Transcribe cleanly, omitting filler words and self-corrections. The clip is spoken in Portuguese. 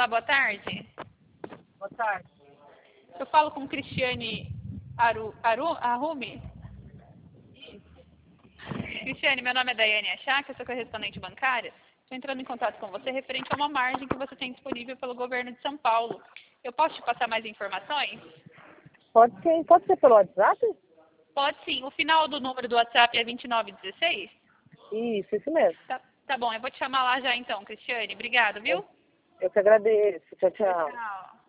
Olá, boa tarde. Boa tarde. Eu falo com Cristiane Arumi. Cristiane, meu nome é Daiane Achá, eu sou correspondente bancária. Estou entrando em contato com você referente a uma margem que você tem disponível pelo governo de São Paulo. Eu posso te passar mais informações? Pode sim, pode ser pelo WhatsApp? Pode sim. O final do número do WhatsApp é 2916? Isso mesmo. Tá bom, eu vou te chamar lá já então, Cristiane. Obrigada, viu? Eu que agradeço. Tchau, tchau. Tchau.